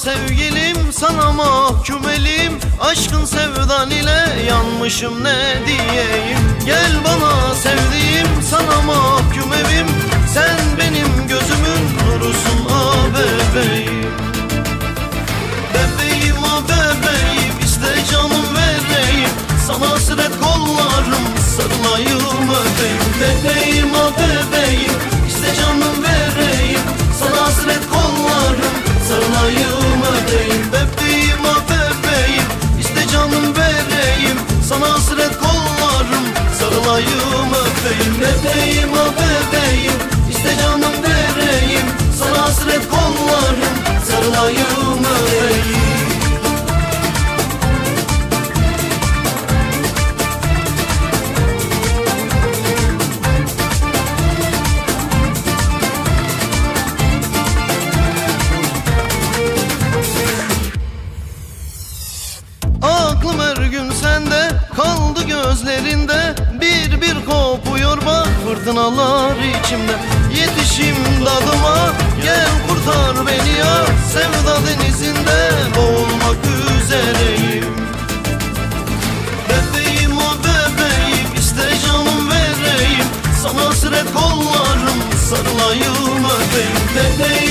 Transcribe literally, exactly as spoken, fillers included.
sevgilim, sana mahkum elim. Aşkın sevdan ile yanmışım, ne diyeyim. Gel bana sevdiğim, sana mahkum evim. Sen benim gözümün nurusun ah bebeğim. Bebeğim ah bebeğim, iste canım vereyim. Sana hasret kollarım, sarılayım öpeyim. Bebeğim ah bebeğim, iste canım vereyim. Sana hasret kollarım, sarılayım öpeyim. Bebeğim ah bebeğim, iste canım vereyim. Sana hasret kollarım, sarılayım öpeyim. Bebeğim ah bebeğim, iste canım vereyim. Sana hasret kollarım, sarılayım öpeyim. Aklım her gün sende, kaldı gözlerinde. Bir bir kopuyor bak fırtınalar içimde. Yetişim dadıma, gel kurtar beni ya. Sevda denizinde boğulmak üzereyim. Bebeğim o bebeğim, iste canım vereyim. Sana hasret kollarım, sarılayım öpeyim. Bebeğim